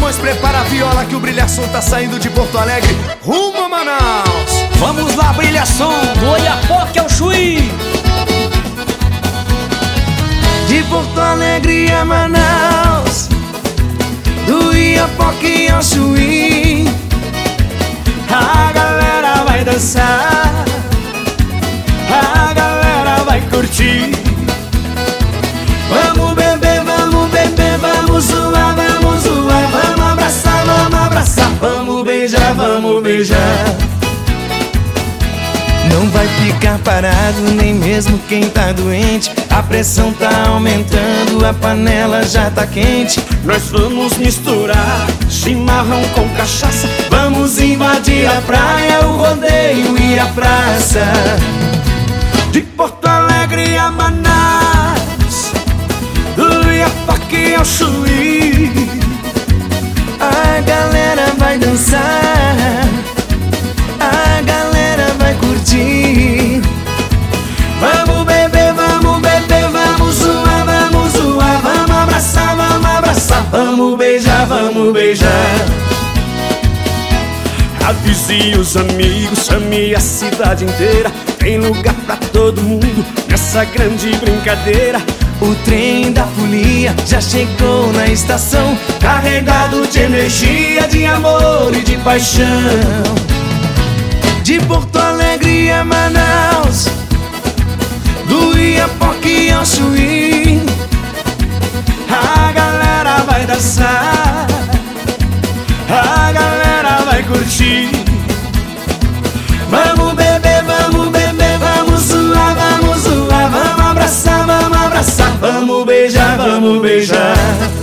Solimões, prepara a viola que o Brilhação tá saindo de Porto Alegre rumo a Manaus. Vamos lá, Brilhação, do Oiapoque ao Chuí. De Porto Alegre a Manaus, do Oiapoque ao Chuí, a galera vai dançar, a galera vai curtir. Vamos beber, vamos zoar, vamos abraçar, vamos beijar, vamos beijar. Não vai ficar parado, nem mesmo quem tá doente. A pressão tá aumentando, a panela já tá quente. Nós vamos misturar chimarrão com cachaça. Vamos invadir a praia, o rodeio e a praça. De Porto Alegre a Manaus, do Oiapoque ao Chuí, a galera vai dançar, a galera vai curtir. Vamos beber, vamos zoar, vamos abraçar, vamos beijar, vamos beijar. Avise os amigos, chame a cidade inteira. Tem lugar pra todo mundo nessa grande brincadeira. O trem da folia já chegou na estação, carregado de energia, de amor e de paixão. De Porto Alegre a Manaus, do Oiapoque ao Chuí, a galera vai dançar, a galera vai curtir. Vamos beber, vamos zoar, vamos abraçar, vamos beijar, vamos beijar.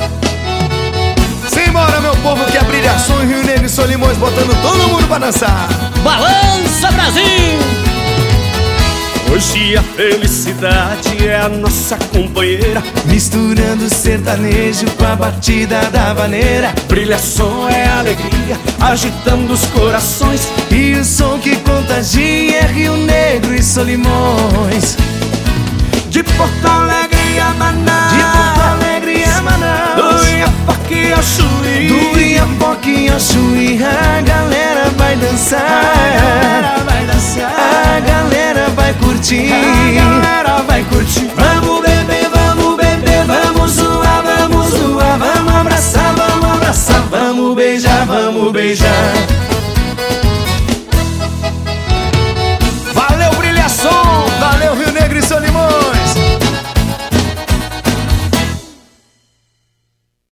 Simbora, meu povo, que a Brilhação em Rio Negro e Solimões botando todo mundo pra dançar. Balança, Brasil! Hoje a felicidade é a nossa companheira, misturando sertanejo com a batida da vaneira. Brilhação é alegria, agitando os corações, e o som que contagia é Rio Negro e Solimões. De Porto Alegre a Manaus, de Porto Alegre a Manaus, do Oiapoque ao Chuí, do Oiapoque ao Chuí, a galera vai dançar, a galera vai curtir, a galera vai curtir. Vamos beber, vamos zoar, vamos abraçar, vamos beijar, vamos beijar.